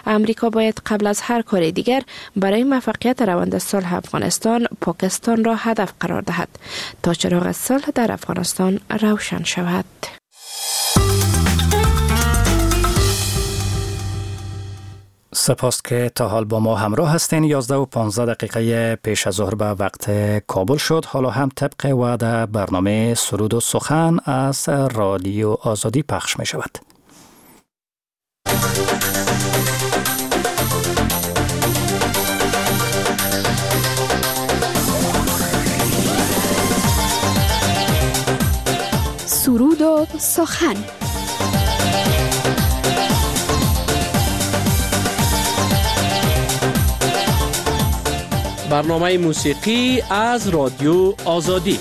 امریکا باید قبل از هر کار دیگر برای موفقیت روند صلح افغانستان پاکستان را هدف قرار دهد تا چراغ صلح در افغانستان روشن شود. سپاس که تا حال با ما همراه هستین. 11:15 پیش از ظهر به وقت کابل شد. حالا هم طبق وعده برنامه سرود و سخن از رادیو آزادی پخش می شود. سرود و سخن. برنامه موسیقی از رادیو آزادی.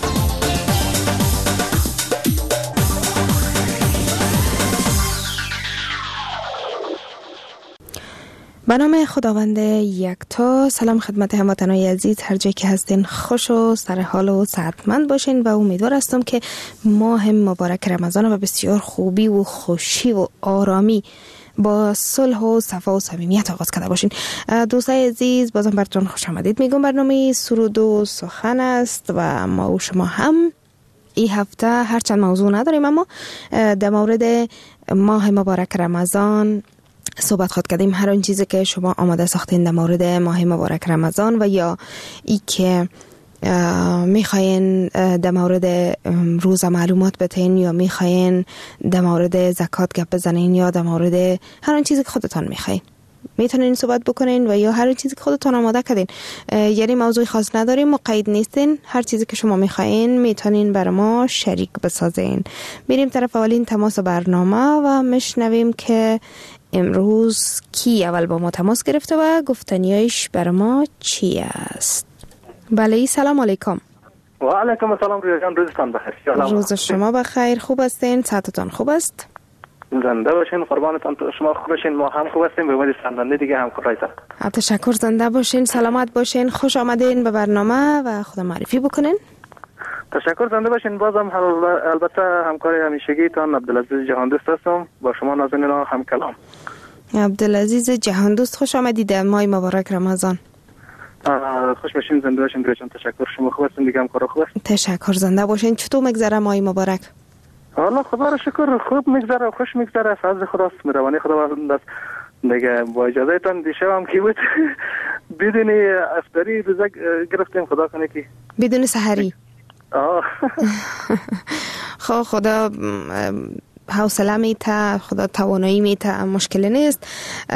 به نام خداوند یکتا. سلام خدمت هموطنان عزیز، هر جایی که هستین خوش و سر حال و صحتمند باشین و امیدوار هستم که ماه مبارک رمضان و بسیار خوبی و خوشی و آرامی با صلح و صفا و صمیمیت آغاز کرده باشین. دوستای عزیز، بازم براتون خوش آمدید میگم. برنامه سرود و سخن است و ما و شما هم این هفته هرچند موضوع نداریم اما در مورد ماه مبارک رمضان صحبت خود کردیم. هر آن چیزی که شما آماده ساختین در مورد ماه مبارک رمضان و یا ای که میخواین در مورد روزه معلومات بتین یا میخواین در مورد زکات گپ بزنین یا در مورد هر آن چیزی که خودتان میخواین میتونین صحبت بکنین و یا هر چیزی که خودتان آماده کردین. یعنی موضوع خاص نداریم، مقید نیستین، هر چیزی که شما میخواین میتونین بر ما شریک بسازین. میریم طرف اولین تماس برنامه و میشنویم که امروز کی اول با ما تماس گرفته و گفتنیایش بر ما چی است. بله، سلام علیکم. و علیکم السلام رویا جان، روزتان بخیر. روز شما بخیر. خوب هستین؟ صحتتان خوب است؟ زنده باشین، قربانتان. شما خوب باشین، ما هم خوب هستیم. به امید سندنده دیگه هم کارایتان. تشکر، زنده باشین، سلامت باشین، خوش آمدین به برنامه و خود معرفی بکنین. تشکر، زنده باشین. بازم البته همکار همیشگیتان عبدالعزیز جهاندوست هستم، با شما نازنین هم کلام. عبدالعزیز جهاندوست، خوش آمدید در ماه مبارک رمضان. خوش باشین، زنده باشین. رویان تشکر. شما خوب هستین دیگه؟ هم کارا خوب است؟ تشکر، زنده باشین. چطور میگذره ماه مبارک؟ والله خدا را شکر، خوب میگذره، خوش میگذره. فضل خداست، مهربانی خداوند است دیگه. با اجازه تان دیشب هم کی بود بدون افطاری روزه گرفتیم. خدا کنه که بدون سحری. خدا حوصله میته، خدا توانایی میته، مشکل نیست.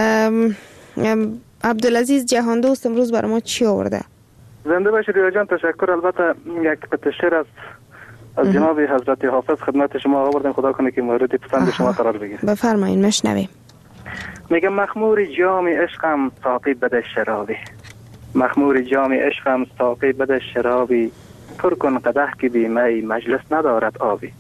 عبدالعزیز جهاندوست امروز برای ما چی آورده؟ زنده باشید رویا جان. تشکر. البته یک پتشیر از جناب حضرت حافظ خدمت شما آوردیم. خدا کنه که مورد پسند شما قرار بگیره. بفرمایید، مشنویم. میگه مخمور جام عشقم ساقی بده شرابی، مخمور جام عشقم ساقی بده شرابی، پر کن قدح که بی می مجلس ندارد آبی.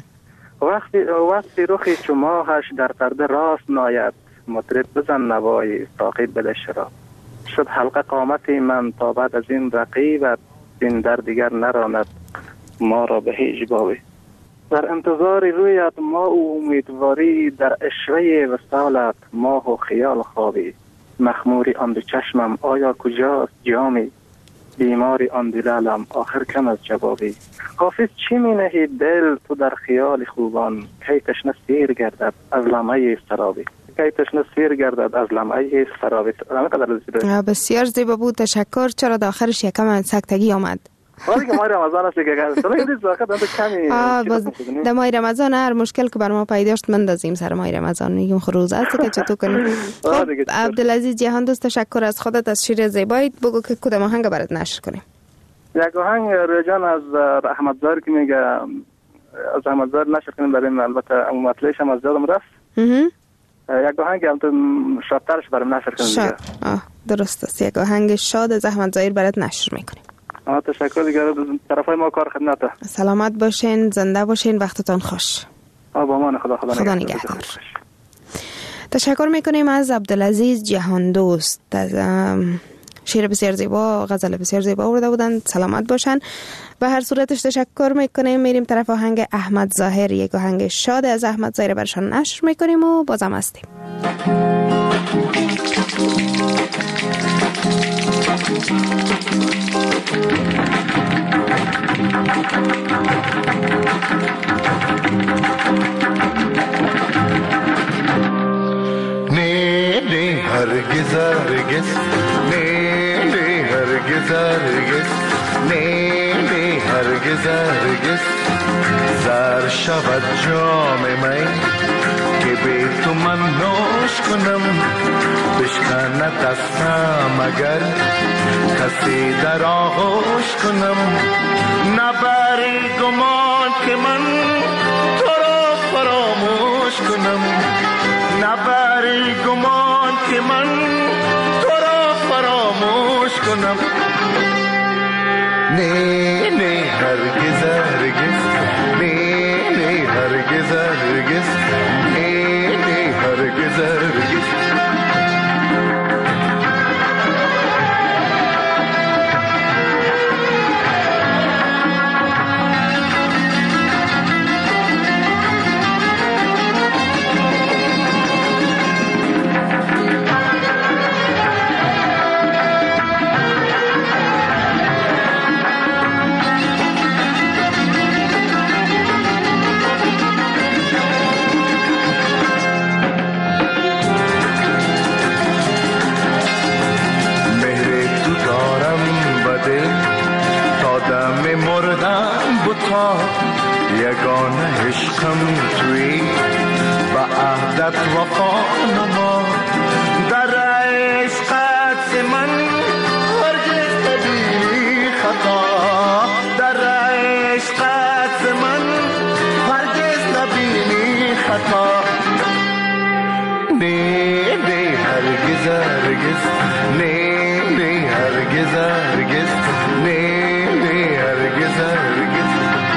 وقتی رخی چو ماهش در پرده راست ناید، مطرب بزن نوای ساقی بده شراب. شد حلقه قامتی من تا بعد از این رقیبت، این در دیگر نراند ما را به هیچ بابی. در انتظار رویت ما و امیدواری، در اشوه وصالت ماه و خیال خوابی. مخموری آن دو چشمم آیا کجاست جامی، بیماری آن دلالم آخر کم از جوابی. حافظ چی می نهی دل تو در خیال خوبان، کی تشنه سیر گردد از لمعه سرابی، کی تشنه سیر گردد از لمعه سرابی. بسیار زیبا بود، تشکر. چرا داخلش یکم سکتگی آمد؟ دیگه ماه رمضان است دیگه. در ماه رمضان هر مشکل که بر ما پیداشت مندازیم سر ماه رمضان. میگیم روز است که چطور کنیم. خب عبدالعزیز جهاندوست، تشکر از خودت، از شیر زیبایت. بگو که کدام آهنگ برات نشر کنیم. یک آهنگ رجان از احمد ظاهر که میگه از احمد ظاهر نشر کنیم بریم. البته مطلعش هم از یادم رفت. یک آهنگ شادترش برام نشر کنیم. شاد. درست است. یک آهنگ شاد از احمد ظاهر برات نشر میکنیم. تشکر دیگه. طرفای ما کار خدمته. سلامت باشین، زنده باشین، وقتتان خوش. با امان خدا نگهدار. تشکر میکنیم از عبدالعزیز جهاندوست. از شعر بسیار زیبا، غزل بسیار زیبا آورده بودن. سلامت باشن. به هر صورتش تشکر میکنیم. میریم طرف آهنگ احمد ظاهر. یک آهنگ شاد از احمد ظاهر برشان نشر میکنیم و بازم هستیم. نه هرگز هرگز نه نه هرگز هرگز نه نه هرگز هرگز زر شود جام من که به تو من نوش کنم بشکند دستم اگر کسی در آغوش کنم نبری گمان که من تو را فراموش کنم نبری گمان که من تو را فراموش کنم نه نه هرگز هرگز نه نه هرگز هرگز نه نه هرگز هرگز یگانه عشقم توی با عهدت وفا نما در عشقت من هرگز نبینی خطا در عشقت من هرگز نبینی خطا نه نه هرگز هرگز نه نه هرگز هرگز نه نه هرگز هرگز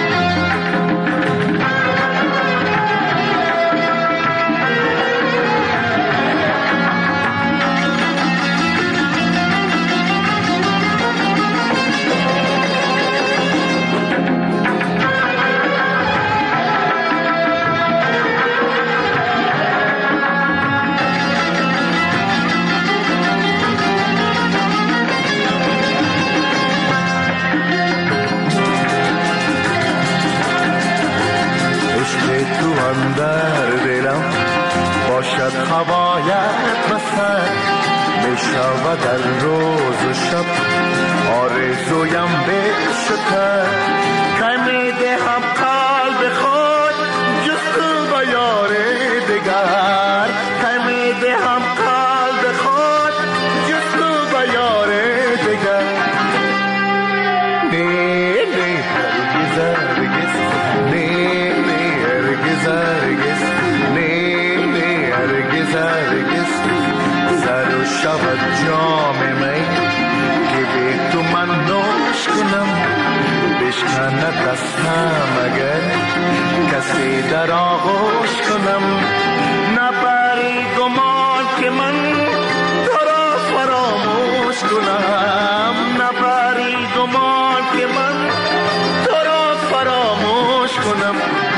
در دلم باشد هوایت بسر می شود در روز و شب آرزویم بشکر که می دهم قلب خود جستو با یار دگر که می دهم قلب خود جستو با یار دگر نه نه هرگز هرگز نه نه هرگز هرگز نه نه هرگز هرگز زر و شود جام من که به تو من نوش کنم بشکند دستم اگر کسی در آغوش کنم نبری گمان که من تو را فراموش کنم نبری گمان که من تو را فراموش کنم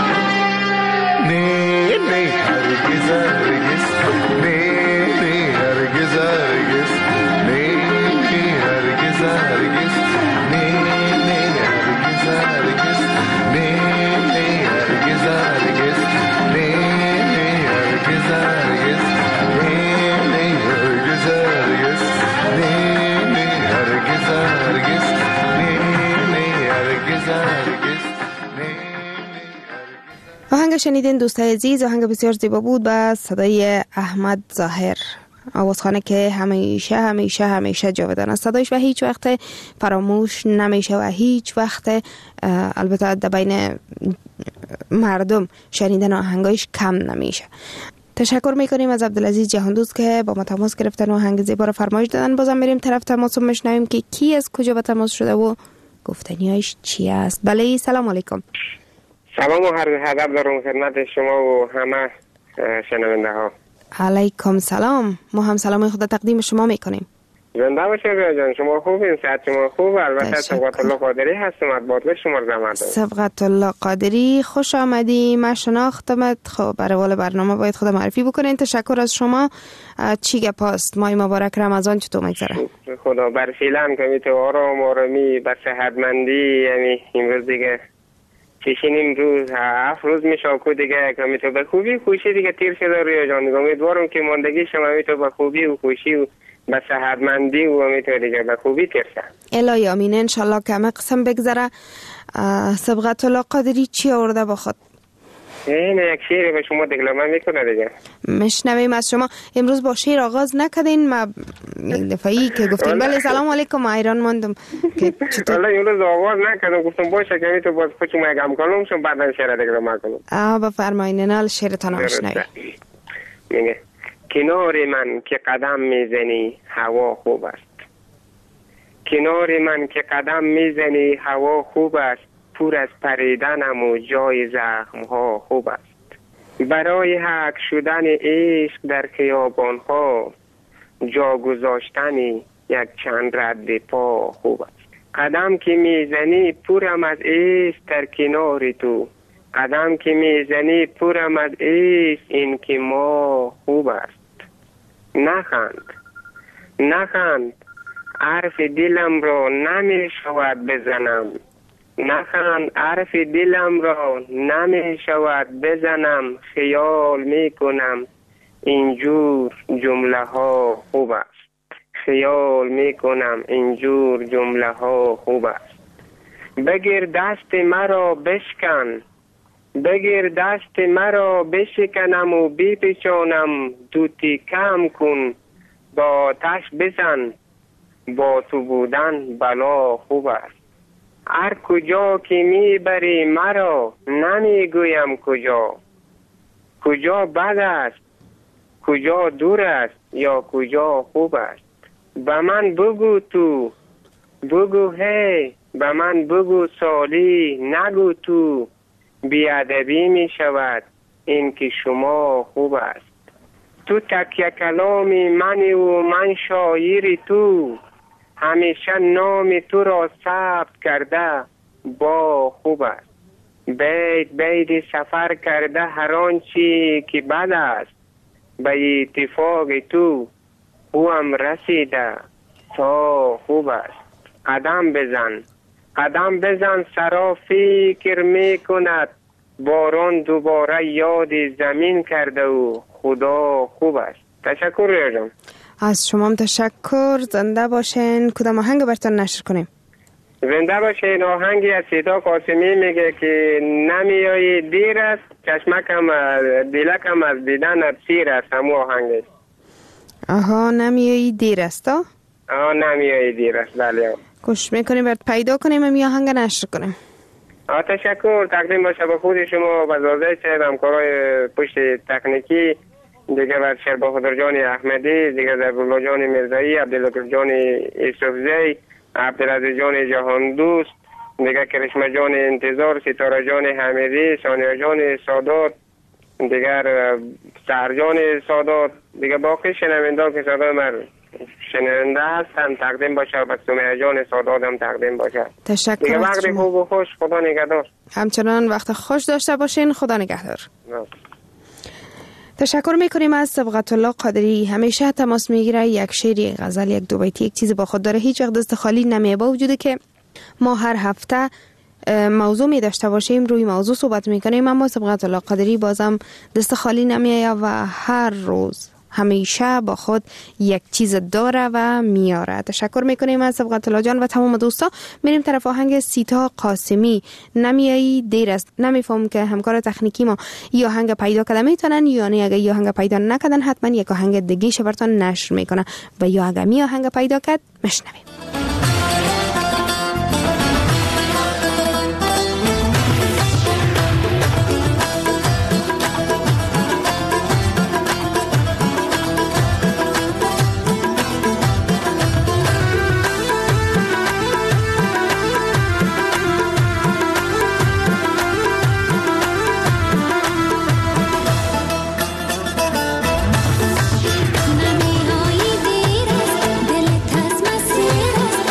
نه نه هرگز هرگز نه نه هرگز هرگز نه نه هرگز هرگز نه نه هرگز هرگز نه نه هرگز هرگز نه نه هرگز هرگز نه نه هرگز هرگز نه نه هرگز هرگز نه نه هرگز هرگز آهنگ شنیدین دوستای عزیز، آهنگ بسیار زیبا بود با صدای احمد ظاهر، آوازخوانه که همیشه همیشه همیشه جاودان است صدایش و هیچ وقت فراموش نمیشه و هیچ وقت البته در بین مردم شنیدن آهنگایش کم نمیشه. تشکر میکنیم از عبدالعزیز جهاندوست که با ما تماس گرفتن و آهنگ زیبا رو فرمایش دادن. بازم میریم طرف تماس رو میشنویم که کی از کجا به تماس شده و گفتنیایش چی است. بله سلام علیکم. سلام و ادب دارم خدمت شما و همه شنونده ها. علیکم سلام. ما هم سلام خدا تقدیم شما میکنیم. زنده باشید ریا جان. شما خوبین؟ صحت شما خوب؟ البته سبقت الله قادری هستم. ادبات به شما زحمت. سبقت الله قادری خوش آمدی. من شناختمت. خب برای برنامه باید خود معرفی بکنین. تشکر از شما. چی گپ است؟ ماه مبارک رمضان چطور میگذره؟ خدا بر فعلا که تو آرامی به صحتمندی، یعنی امروز دیگه چشین امروز 7 روز میشه که دیگه که میتو به خوبی خوشی دیگه تیر شده روی جان دیگه. امیدوارم که ماندگی شما میتو به خوبی و خوشی و به صحتمندی و میتو دیگه به خوبی تیر شه. الهی آمین. انشالله که همه قسم بگذره. صبغت الله قادری چی آورده با خود؟ این یک شعر به شما دکلمه میکنه دیگه. مشنویم از شما. امروز با شعر آغاز نکردین. ما یک دفعی که گفتیم بله سلام علیکم ایران ماندم که چطور؟ والله امروز آغاز نکردم گفتم باشه که میتو باز خودم میگم کنم شما بعدا شعر دکلمه کنم. بفرمایید نال شعرتان آشنایی. میگه کنار من که قدم میزنی هوا خوب است. کنار من که قدم میزنی هوا خوب است. پر از پریدنم و جای زخم ها خوب است. برای حق شدن عشق در خیابان ها جا گذاشتن یک چند رد پا خوب است. قدم که میزنی پرم از عشق در کنار تو. قدم که میزنی پرم از عشق این که ما خوب است. نخند نخند حرف دلم را نمی شود بزنم. نخند حرف دلم را نمی شود بزنم. خیال می کنم اینجور جمله ها خوب است. خیال می کنم اینجور جمله ها خوب است. بگیر دست مرا بشکن. بگیر دست مرا بشکنم و بپیچانم. دوتی کم کن با آتش بزن. با تو بودن بلا خوب است. هر کجا که میبری مرا نمیگویم کجا. کجا بد است کجا دور است یا کجا خوب است. به من بگو تو بگو هی. به من بگو سالی نگو تو. بیادبی می شود این که شما خوب است. تو تکیه کلامی منی و من شاعری تو. همیشه نام تو را ثبت کرده با خوب است. بید سفر کرده هر آنچی که بد است. به اتفاق تو هم رسیده تا خوب است. قدم بزن قدم بزن سرا فکر می کند. باران دوباره یاد زمین کرده و خدا خوب است. تشکر ریاضم. از شما هم تشکر. زنده باشین. کدام آهنگ براتون نشر کنیم؟ زنده باشین. آهنگی از سیدا قاسمی میگه که نمیایی دیر است. چشمکم دلکم از دیدن سیر است. همون آهنگ. آها نمیایی دیر است. نمیایی دیر است. بله. کوشش میکنیم برات پیدا کنیم و آهنگ نشر کنیم. تشکر. تقدیم باشه به خود شما و زازه شهر همکارای پشت تکنیکی دیگه بر شهر بخدر جان احمدی دیگه زبرالله جان مرزایی عبدالله جان ایسوفزی عبدالعزیز جان جهان دوست دیگه کرشمه جان انتظار ستاره جان حمیدی ثانیه جان سادات دیگر سهر جان سادات دیگه باقی شنوندگان که صدای من شنونده هستن تقدیم باشه و سمیه جان سادات هم تقدیم باشه. تشکر. دیگه وقت خوب و خوش. خدا نگهدار. همچنان وقت خوش داشته باشین. خدا نگهدار. تشکر میکنیم از صبغت الله قادری. همیشه تماس میگیره. یک شعر، یک غزل، یک دو بیتی، یک چیزی با خود داره. هیچ وقت دست خالی نمیه. با وجودی که ما هر هفته موضوع می داشته باشیم روی موضوع صحبت میکنیم اما صبغت الله قادری بازم دست خالی نمیه و هر روز همیشه با خود یک چیز داره و میاره. تشکر میکنیم از صبغت الله جان و تمام دوستا. میریم طرف آهنگ سیتا قاسمی نمیایی دیر است. نمیفهم که همکار تکنیکی ما یا آهنگ پیدا کرده میتونن یا نه. اگه یا آهنگ پیدا نکردن حتما یک آهنگ دیگه شبرتون نشر میکنه و یا اگه می آهنگ پیدا کرد مشنویم. نمی هایی دیر است دلت از مسیر است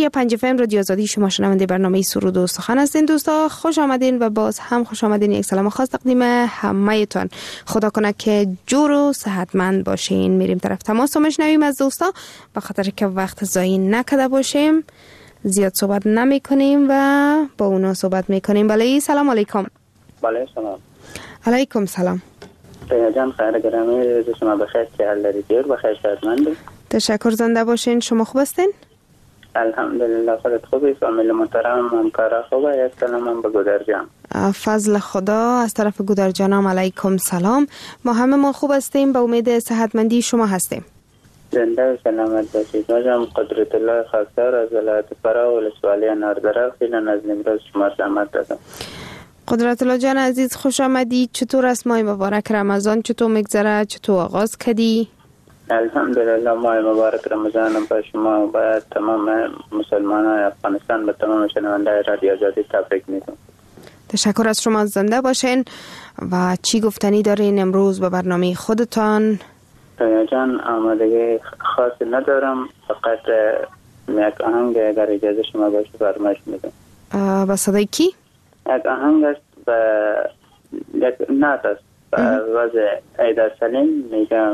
105 FM رادیو آزادی، شما شنونده برنامه سرود و سخن هستین. دوستا خوش آمدین و باز هم خوش آمدین. یک سلام خاص تقدیم همه تان. خدا کنه که جور و صحتمند باشین. میریم طرف تماس و میشنویم از دوستا، به خاطر که وقت ضایع نکرده باشیم زیاد صحبت نمی کنیم و با اونا صحبت میکنیم. بله سلام علیکم. بله سلام علیکم سلام. جان خیر گرامی، روز شما بخیر، که حال دارید؟ جور بخیر، شادمند. تشکر، زنده باشین. شما خوب هستین؟ الحمدلله، خودت خوبی؟ فامیل محترم، همکارا خوبه؟ یک سلام هم به گودرجان. فضل خدا. از طرف گودرجانم علیکم سلام. ما همه ما خوب هستیم، به امید صحتمندی شما هستیم. زنده و سلامت باشید. مجم قدرت الله خاکسار از ولایت فرا و ولسوالی ناردره، فعلا از نمروز شما سلامت دادم. قدرت الله جان عزیز، خوش آمدی. چطور است ماه مبارک رمضان؟ چطور میگذره؟ چطور آغاز کردی؟ الحمدلله، ماه مبارک رمضان با شما و با تمام مسلمانان افغانستان، به تمام شنونده رادیو آزادی تبریک میگم. تشکر از شما، زنده باشین. و چی گفتنی دارین امروز به برنامه خودتان؟ جان آمادگی خاصی ندارم، فقط یک آهنگ اگر اجازه شما باشه فرمایش میدم. با صدای کی؟ یک آهنگ است و یک نعت است و وضع ایدر سلیم میگم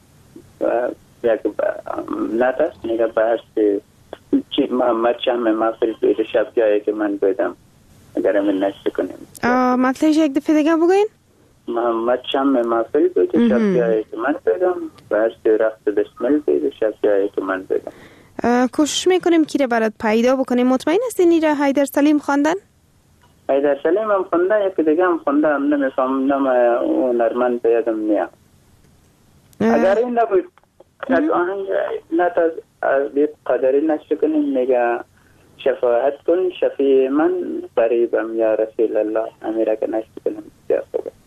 یک نعت است، میگه بحث چی محمد شم محفل بیده شب جایی که من بیدم، اگر همین نشته کنیم. مطلعش یک دفعه دیگه بگوین؟ محمد شم محفل بیده شب جایی که من بیدم، بحث رخت بسمل بیده شب جایی که من بیدم. کوشش میکنیم که برات پیدا بکنیم. مطمئن هستی نیره حیدر سلیم خواندن؟ حیدر سلیم هم خونده، یکی دیگه هم خونده، هم نمیفهم نام اون نرمن بیادم نیا. اگر این نبود یک آهنگ نت از بیت قدری نشته کنیم، میگه شفاعت کن شفیع من قریبم یا رسول الله، امیره که نشته کنیم بسیار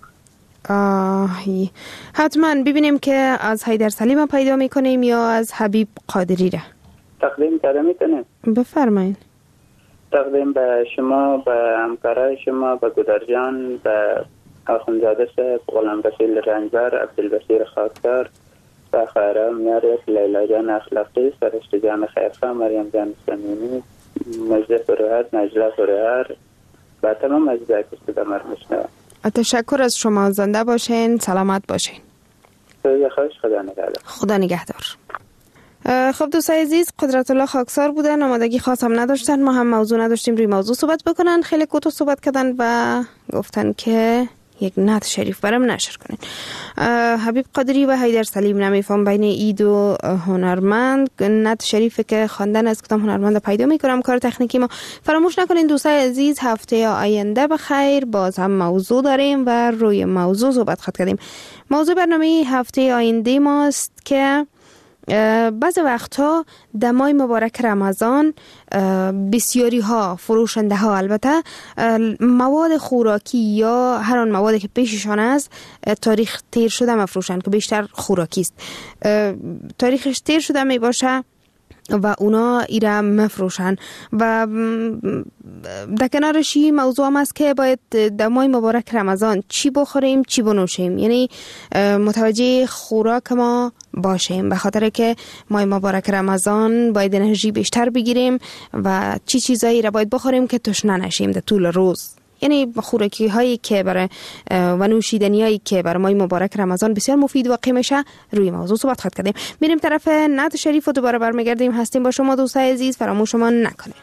خوبه. حتما ببینیم که از حیدر سلیم پیدا میکنیم یا از حبیب قادری را تقدیم کرده میکنیم. بفرمایید. تقدیم به شما، به همکارای شما، به گودرجان، به آخوندزاده صاحب، غلام رسول رنجبر، عبدالبصیر خاکسار، به خیره میاریت، لیلا جان اخلاقی، فرشت جان خیرخواه، مریم جان سمینی، مجده فروهر، نجله فروهر و تمام اجزای که صدامر میشنوم. تشکر از شما، زنده باشین، سلامت باشین. روز خوش، خدا نگهدار. خدا نگهدار. خب دوستای عزیز، قدرت الله خاکسار بودن، آمادگی خاص هم نداشتن، ما هم موضوع نداشتیم روی موضوع صحبت بکنن، خیلی کوتاه صحبت کردن و گفتن که یک نعت شریف برام نشر کنین. حبیب قادری و حیدر سلیم، نمیفهم بین اید و هنرمند نعت شریفی که خواندن از کدام هنرمند پیدا میکنم. کار تکنیکی ما فراموش نکنین. دوستای عزیز، هفته آینده بخیر، باز هم موضوع داریم و روی موضوع صحبت خواهد کردیم. موضوع برنامه هفته آینده ماست که بعض وقتها دمای مبارک رمضان بسیاری ها فروشنده ها البته مواد خوراکی یا هر آن موادی که پیششان است تاریخ تیر شده مفروشند که بیشتر خوراکی است، تاریخش تیر شده می باشه و اونا ایره مفروشن. و در کنارش این موضوع هم است که باید در ماه مبارک رمضان چی بخوریم چی بنوشیم، یعنی متوجه خوراک ما باشیم، به خاطر که ماه مبارک رمضان باید انرژی بیشتر بگیریم و چی چیزایی را باید بخوریم که تشنه نشیم در طول روز. یعنی خوراکی هایی که برای و نوشیدنی هایی که برای ماه مبارک رمضان بسیار مفید واقع میشه، روی موضوع صحبت خواهد کردیم. میریم طرف نعت شریف و دوباره برمیگردیم. هستیم با شما دوستای عزیز، فراموش ما نکنید.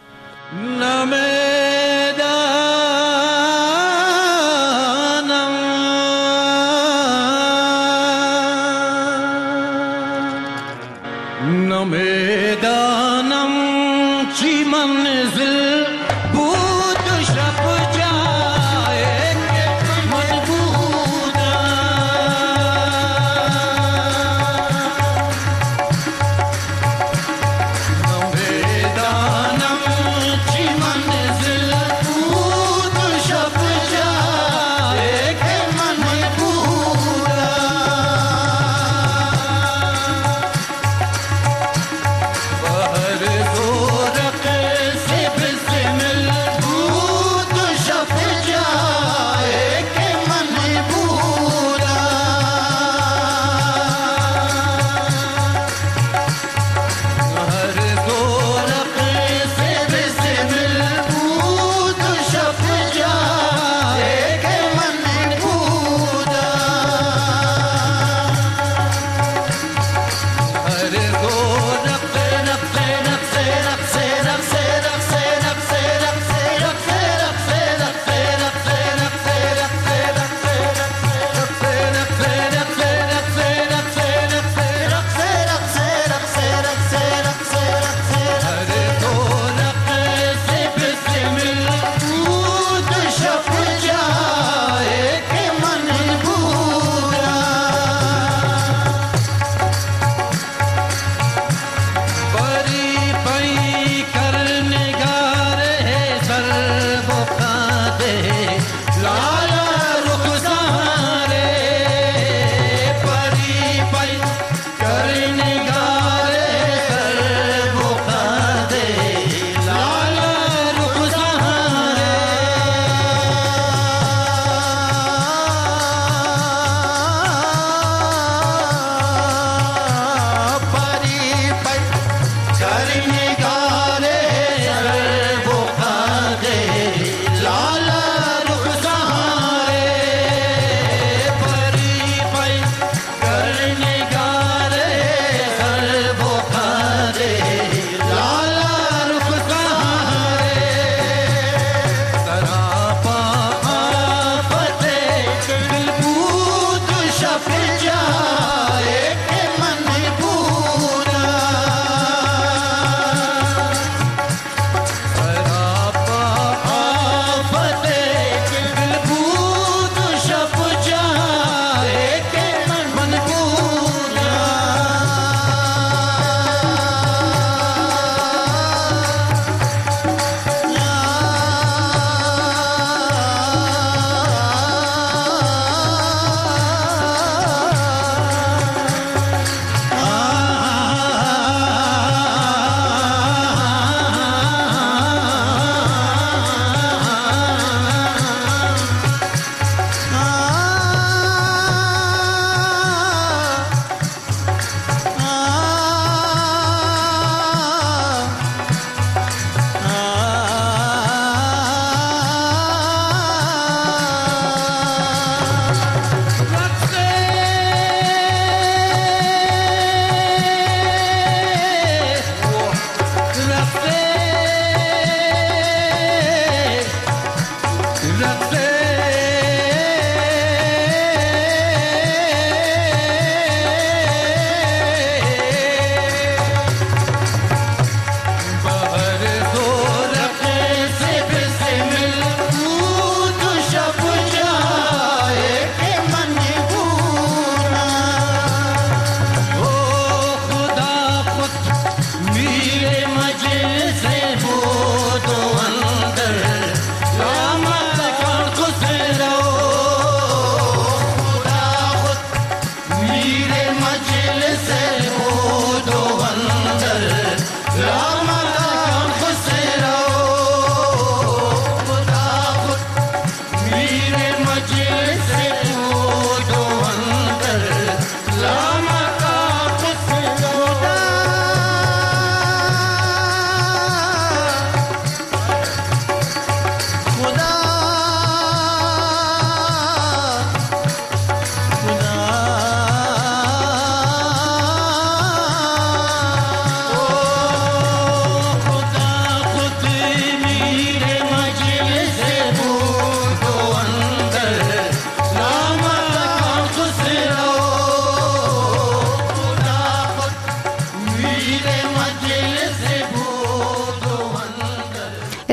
نمیدانم چی منزل بود و شب جای من بودم، نمیدانم چی منزل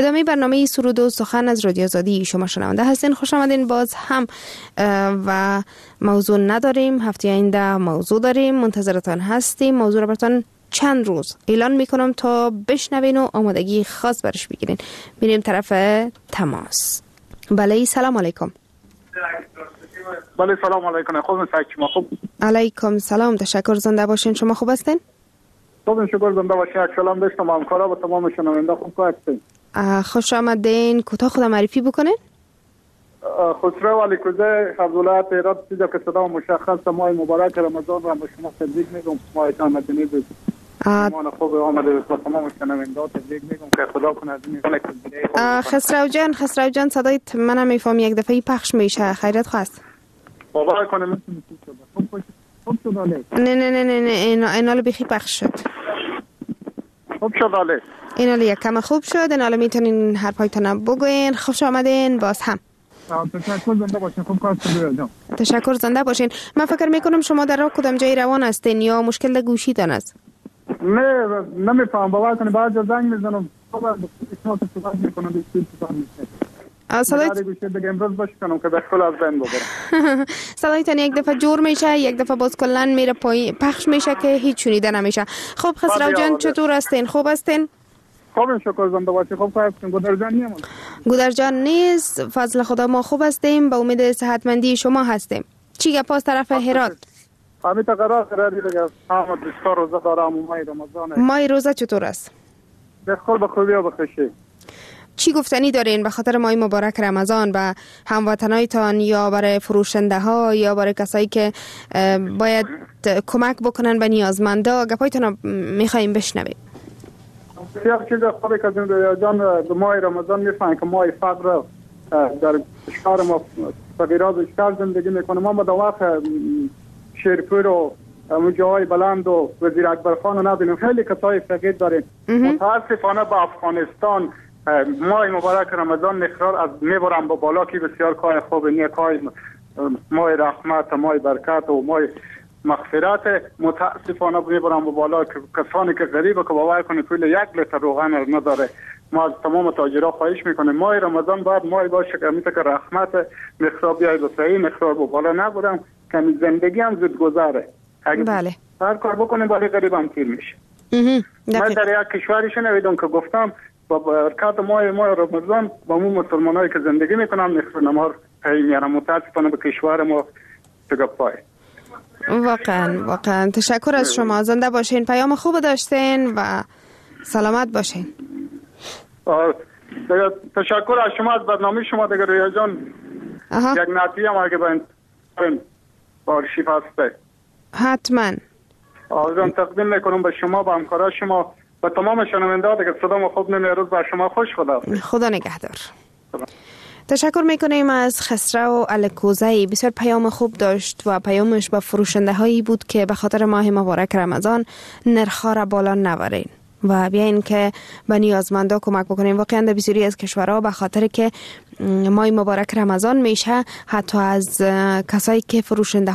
ادامه برنامه سرود و سخن از رادیو آزادی شما شنونده هستین. خوش آمدین. باز هم و موضوع نداریم، هفته آینده موضوع داریم، منتظرتان هستیم. موضوع را براتون چند روز اعلان میکنم تا بشنوین و آمادگی خاص برش بگیرین. میریم طرف تماس. بله سلام علیکم. بله سلام علیکم. خوب هستید شما؟ خوب. علیکم سلام، تشکر. زنده باشین. شما خوب هستین؟ خوب شکر. زنده باشین. سلام داشتم همکارا و تمام شنونده خوب هستین. خوش آمدین. کوتاه خود معرفی بکنین. خسرو علیکوزه از ولایت هرات، چیزی که صدا مشخص ماه مبارک رمضان را به شما تبریک میگم. ماهتان مدنی بود. ایمان خوب آمده به تمام شنونده تبریک میگم که خدا کنه از این خسرو جان صدایت منم میفهم یک دفعه پخش میشه. خیرت خواست. باور کنم خوب شد. نه اینال بیخی پخش شد. خوب شد آله. اینال یک کم خوب شد. اینال میتونین حرفایتون بگوین. خوش آمدین باز هم. تشکر. زنده باشین. خوب کار کنید. تشکر. زنده باشین. من فکر میکنم شما در کدام جای روان هستین یا مشکل در گوشیتان است؟ نه نمیفهم. باور کنید بعد زنگ میزنم شما صحبت میکنم صدایت گوشی دیگه امروز باشه کنم که داخل از بین ببرم. صدایتان یک دفعه جور میشه، یک دفعه باز کلا میره پایین پخش میشه که هیچ شنیده نمیشه. خب خسرو جان چطور هستین؟ خوب هستین؟ خوب شکر. زنده باشی. خوب هستین. گودرجان نیست. فضل خدا ما خوب هستیم. به امید صحتمندی شما هستیم. چی گپاس طرف هرات؟ همین قرار دیگه. احمد دستار روزه دارم و ماه رمضان. ماه روزه چطور است؟ بخیر به خوبی و بخوشی. چی گفتنی دارین به خاطر ماه مبارک رمضان به هموطنایتان یا برای فروشنده ها یا برای کسایی که باید کمک بکنن به نیازمندا؟ گپایتون میخوایم بشنویم. یک چیز خوبی که جان به ماه رمضان میفهمن که ماه فقر در شهر ما فقیران بیشتر زندگی میکنه. ما در وقت شیرپور و جاهای بلند و وزیر اکبرخان رو نبینیم. خیلی کسای فقیر داریم. متاسفانه به افغانستان ماه مبارک رمضان نخرار از میبرم با بالا که بسیار کار خوب نیکای ماه رحمت، ماه برکت و ماه مغفرت. متاسفانه میبرم با بالا که کسانی که غریبه که باور کنید پول 1 لیتر روغن نداره. ما از تمام تاجرها خواهش میکنیم ماه رمضان باید ماه باشه که میشه که رحمت نخرار بیاید و صحیح نخرار با بالا نبرم که زندگی هم زود گذره. بله. هر کار بکنیم برای غریب هم تیر میشه. من در یک کشوری شنیدم که گفتم با برکت ماه رمضان با مو مسلمانایی که زندگی میکنم نصف نمار پی میارم. متاسفانه به کشور ما تگپای. واقعا تشکر از شما. زنده باشین. پیام خوب داشتین و سلامت باشین. تشکر از شما، از برنامه شما. دیگه رویا جان یک نعتی هم اگه با آرشیف هسته حتما آزان تقدیم میکنم به شما، به همکارا شما و تمام شنونده دیگه. صدا خوب نمیاد. روز بر شما خوش. خدا نگهدار. تشکر میکنیم از خسرو علیکوزه. بسیار پیام خوب داشت و پیامش به فروشنده هایی بود که به خاطر ماه مبارک رمضان نرخ‌ها را بالا نبرین و بیاین که به نیازمندا کمک بکنیم. واقعا در بسیاری از کشورها به خاطر که ماه مبارک رمضان میشه حتی از کسایی که فروشنده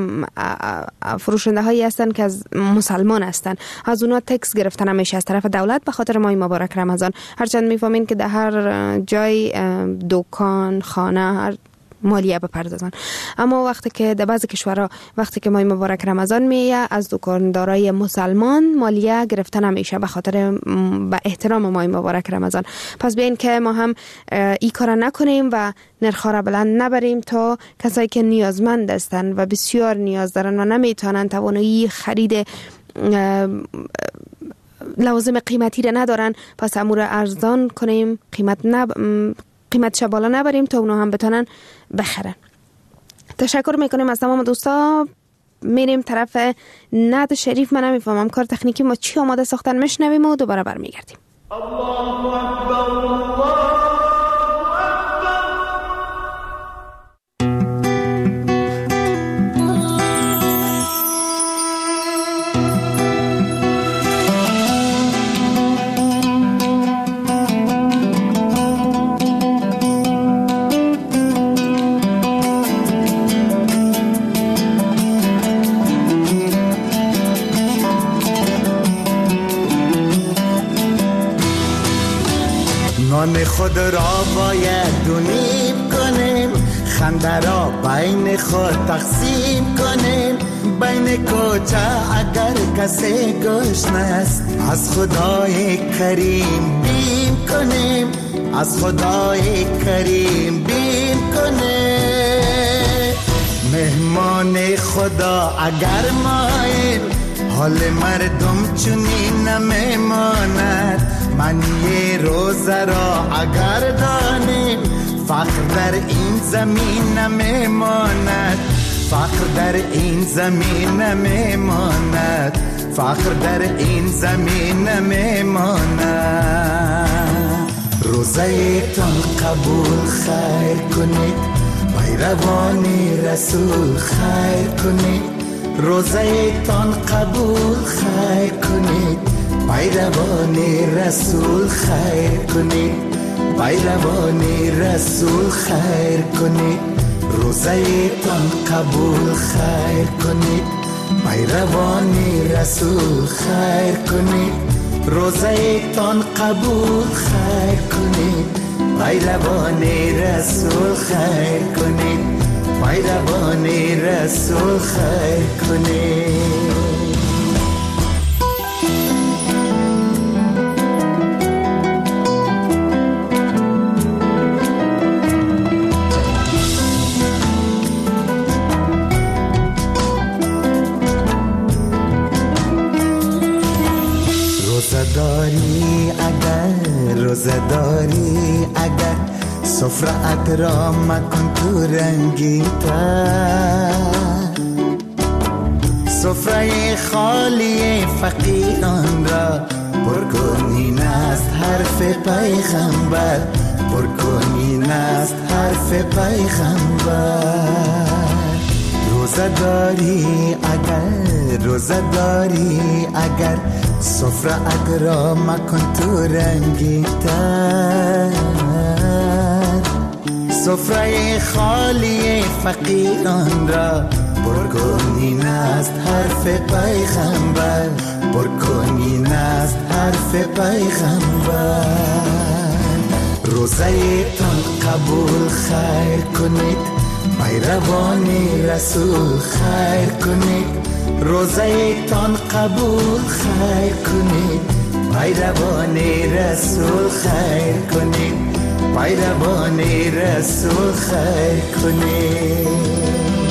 هایی هستن که از مسلمان هستن از اونا تکس گرفتن میشه از طرف دولت به خاطر ماه مبارک رمضان. هرچند میفهمین که در هر جای دکان خانه هر مالیه بپردازن، اما وقتی که در بعضی کشورها وقتی که ماه مبارک رمضان میه از دکاندارای مسلمان مالیه گرفته نمیشه به خاطر به احترام ماه مبارک رمضان. پس بیاین که ما هم این کارا نکنیم و نرخ‌ها را بلند نبریم تا کسایی که نیازمند هستن و بسیار نیاز دارن و نمیتونن توانایی خرید لوازم قیمتی را ندارن، پس امور ارزان کنیم، قیمتش بالا نبریم تا اونا هم بتونن بخرن. تشکر میکنیم از تمام دوستا. میریم طرف نعت شریف. من نمیفهمم کار تکنیکی ما چی آماده ساختن، میشنویم و دوباره برمیگردیم. الله اکبر الله. خود را باید دونیم کنیم، خنده را بین خود تقسیم کنیم. بین کوچه اگر کسی گشنه است، از خدای کریم بیم کنیم، از خدای کریم بیم کنیم. مهمان خدا اگر ماییم، حال مردم چنین نمیماند. معنی روزه را اگر دانیم، فقر در این زمین نمیماند، فقر در این زمین نمیماند، فقر در این زمین نمیماند. روزه تان قبول خیر کنید، پیروان رسول خیر کنید. روزه تان قبول خیر کنید، پیروان رسول خیر کنید، پیروان رسول خیر کنید. روزه تان قبول خیر کنید، پیروان رسول خیر کنید. روزه تان قبول خیر کنید، پیروان رسول خیر کنید، پیروان رسول خیر کنید. روزداری اگر سفرت را مکن تو رنگین تر، سفره خالی فقیران را پرکنین است حرف پیغمبر، پرکنین است حرف پیغمبر. روزداری اگر، روزداری اگر سفرت را مکن تو رنگین تر، سفره خالی فقیران را پرکنین است حرف پیغمبر، پرکنین است حرف پیغمبر. روزه تان قبول خیر کنید، پیروان رسول خیر کنید. روزه تان قبول خیر کنید، پیروان رسول خیر کنید، پیروان رسول خیر کنید.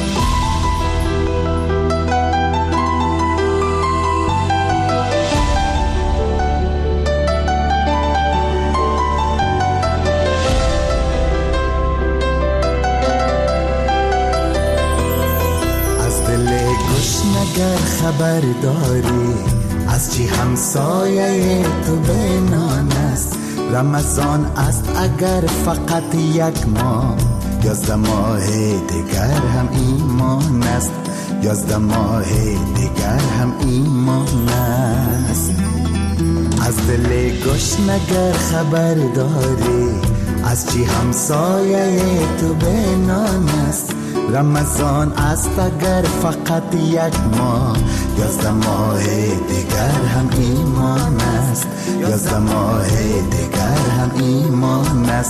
اگر خبر داری از چی همسایه تو بینان است، رمضان است اگر فقط یک ماه، 11 ماه دیگر هم ایمان است، 11 ماه دیگر هم ایمان است. از دل گشنگر خبر داری از چی همسایه تو بینان است، رمضان است اگر فقط یک ماه، 11 ماه دیگر هم ایمان است، 11 ماه دیگر هم ایمان است.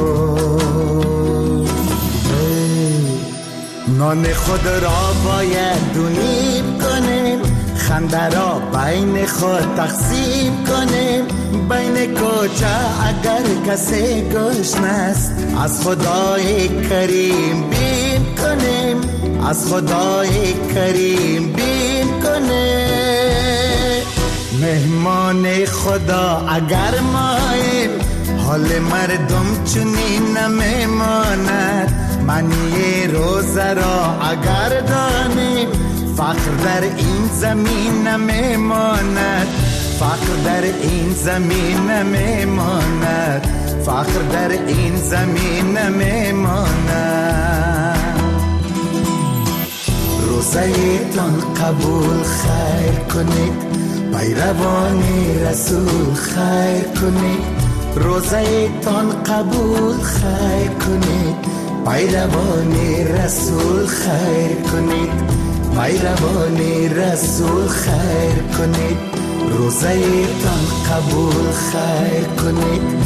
نان خود را باید دونیم کنیم، خنده را بین خود تقسیم کنیم. بین کوچه اگر کسی گشنه است، از خدای کریم بیم کنیم، از خدای کریم بیم کنیم. مهمان خدا اگر ماییم، حال مردم چنین نمیماند. معنی روزه را اگر دانیم، فقر در این زمین نمیماند، فقر در این زمین نمیماند، فقر در این زمین نمیماند. روزه تان قبول خیر کنید، پیروان رسول خیر کنید. روزه تان قبول خیر کنید، پیروان رسول خیر کنید، پیروان رسول خیر کنید. روزه تان قبول خیر کنید،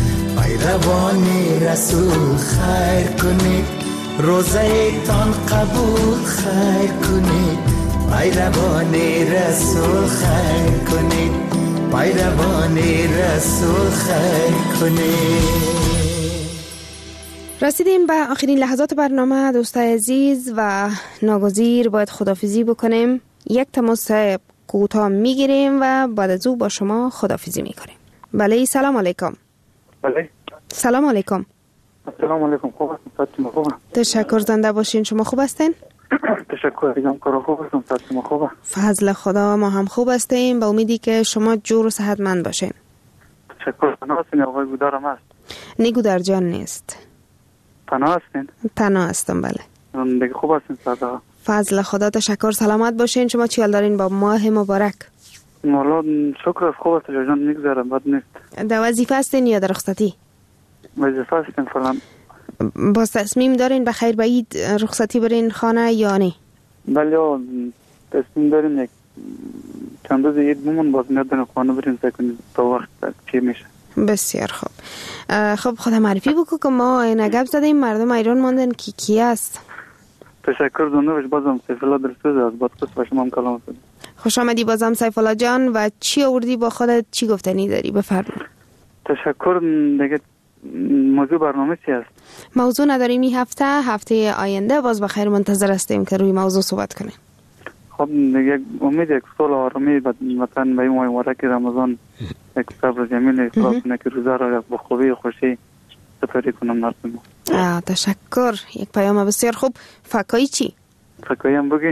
پیروان رسول خیر کنید روزه تان قبول خیر کنید پیروان رسول خیر کنید پیروان رسول خیر کنید. رسیدیم به آخرین لحظات برنامه دوستای عزیز و ناگزیر باید خداحافظی بکنیم. یک تماس کوتاه میگیریم و بعد از او با شما خداحافظی میکنیم. بله سلام علیکم. بله سلام علیکم. سلام علیکم. خوب هستین؟ خوبه. تشکر زنده باشین. شما خوب هستین؟ تشکر دیگم کارو خوب هستم. شما خوبه؟ فضل خدا ما هم خوب هستیم. با امیدی که شما جور و صحتمند باشین. تشکر. تنها هستین آقای گودارم هست؟ نه گودار جان نیست. تنها هستین؟ تنها هستم بله. دیگه خوب هستین صدا؟ فضل خدا تشکر. سلامت باشین. شما چی حال دارین با ماه مبارک؟ والله شکر از خوب است جان میگذره بد نیست. در وظیفه هستین یا در رخصتی؟ وظیفه هستین فلان. باز تصمیم دارین به خیر بعید رخصتی برین خانه یا نه؟ بله تصمیم داریم یک چند روز عید بمون باز میادن خانه بریم سکنیم تا وقت چی میشه. بسیار خوب. خب خدا معرفی بکو که ما نگب زدیم مردم ایران ماندن کی است. تشکر زنده بازم سیف الله دلسوز از بادخوست و شما هم کلام هستید. خوش آمدی بازم سیف الله جان. و چی آوردی با خودت؟ چی گفتنی داری؟ بفرمایید. تشکر. دیگه موضوع برنامه چی است؟ موضوع نداریم این هفته آینده باز بخیر منتظر هستیم که روی موضوع صحبت کنیم. خب دیگه امید یک سال آرامی مثلا به این ماه مبارک رمضان یک صبر جمیل اصلاح کنه که روزه را با خوبی و خوشی سپری کنم مردم. تشکر. یک پیام بسیار خوب. فکایی چی؟ فکایی هم بگی؟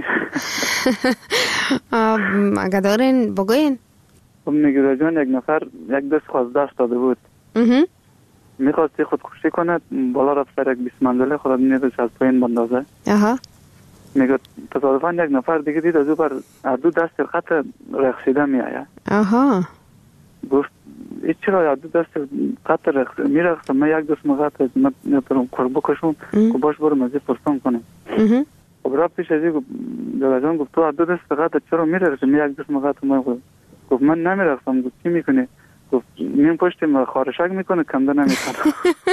اگه دارین بگوین. خب میگه جان یک نفر یک دست خواست دست داده بود میخواستی خودکشی کنه بالا رفت سر یک 20 منزله خود نیدش از پایین بندازه. میگه تصادفاً یک نفر دیگه دید از او بر دو دست خط رقصیده میآید. گفت این چرا دو دست خط میرقصه من یک دست مغط نترم قربو کشم که باش برم از این پرسان کنم. خب رفت پیش از این جان گفت تو دو دست خط چرا میرقصه من یک دست مغط من گفت من نمیرقصم. گفت چی میکنی؟ گفت من پشتم خارشک میکنه کنده نمیکنه.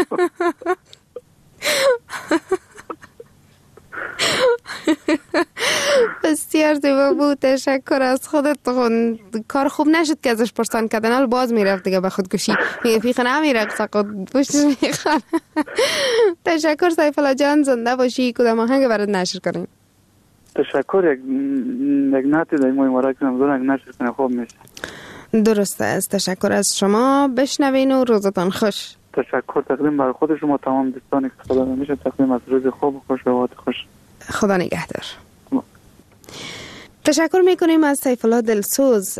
بسیار زیبا بود. تشکر از خودت. کار خوب نشد که ازش پرسان کردن حال باز میرفت دیگه به خودکشی میگه پیخه نمیرقصه خود پشتش میخوان. تشکر سیف الله جان. زنده باشی. کدام آهنگ برات نشر کنیم؟ تشکر. یک نعتی در ماه مبارک رمضان یک نشر کنه خوب میشه. درست است. تشکر از شما. بشنوین و روزتان خوش. تشکر. تقدیم برای خود شما تمام دوستانی که خدا میشه تقدیم از روز خوب و خوش و وقت خوش. خدا نگهدار. تشکر میکنیم از سیف الله دلسوز.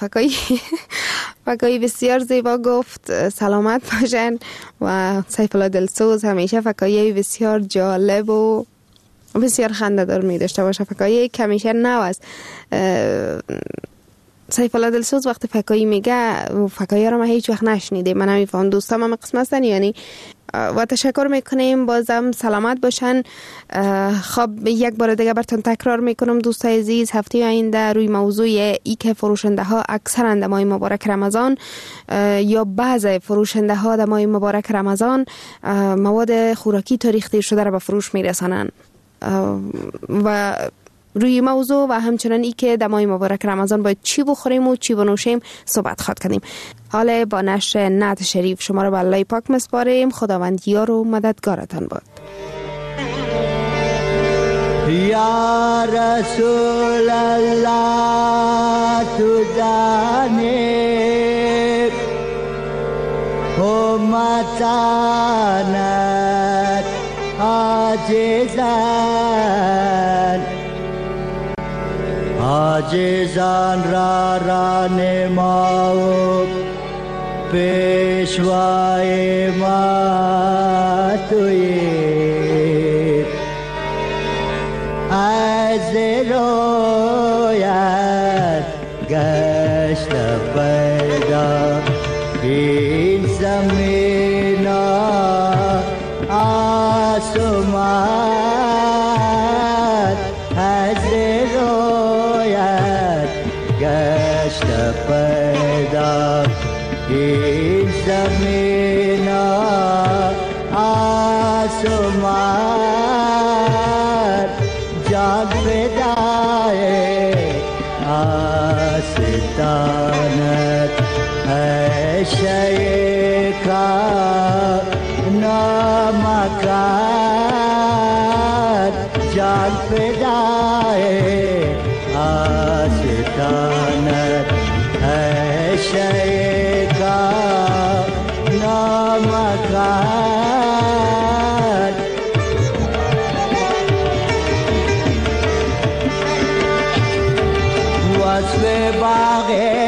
فکایی بسیار زیبا گفت. سلامت باشن. و سیف الله دلسوز همیشه فکایی بسیار جالب و بسیار خنده دار می داشته باشه. فکایی که همیشه نو است. سیف الله دلسوز وقتی فکایی میگه فکایی را ما هیچ وقت نشنیده. من نمیفهم دوستام هم قسم هستن یعنی. و تشکر میکنیم. بازم سلامت باشن. خب یک بار دیگه براتون تکرار میکنم دوستای عزیز هفته آینده روی موضوع ای که فروشنده ها اکثرا در ماه مبارک رمضان یا بعض فروشنده ها در ماه مبارک رمضان مواد خوراکی تاریخی شده را به فروش میرسانن و روی موضوع و همچنان ای که در ماه مبارک رمضان باید چی بخوریم و چی بنوشیم صحبت خواهد کردیم. حالا با نشر نعت شریف شما را به الله پاک مسپاریم. خداوند یار و مددگارتان باد. یا رسول الله تو جانب امتانت عاجزان را رانما و پیشوای ما تویی از رویت گشت پیدا این زمین آسمان از رویت گشت پیدا این زمین آسمان جان فدای آستانت ہے شیخا نامکان جان فدای آستانت ہے شیخا نامکان وصف باغ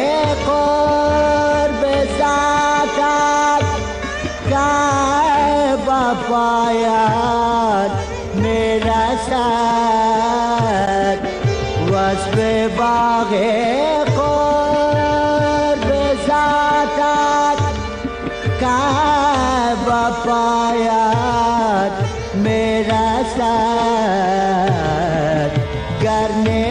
قرب ذاتت که با پایان میرسد وصف باغ قرب ذاتت که با پایان میرسد گر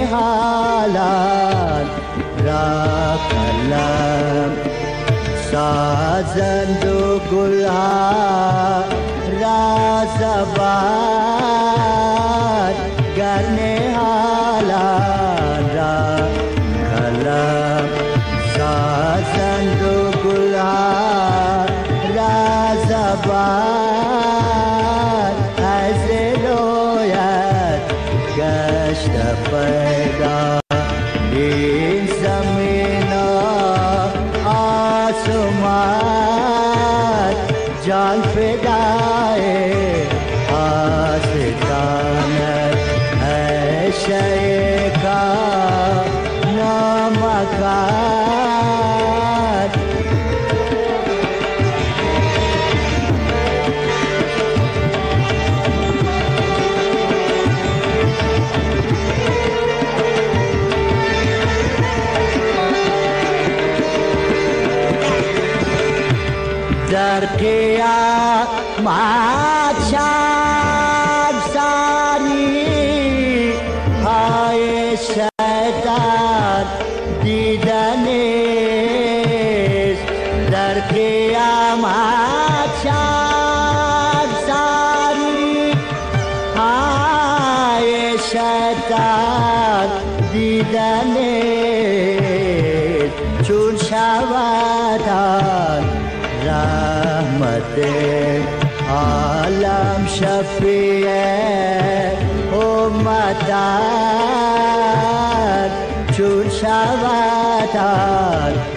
نهالان را کلم سازند و گلها را زبان گر نهالان را کلم سازند و گلها را زبان از رویت گشت پیدا این زمین آسمان جان فدای آستانت ہے شیخا نامکان در قیامت شرمساری های شیطان دیدن است در قیامت شرمساری های شیطان دیدن است چون شودان رحمت عالم شفیع امتان چون شودان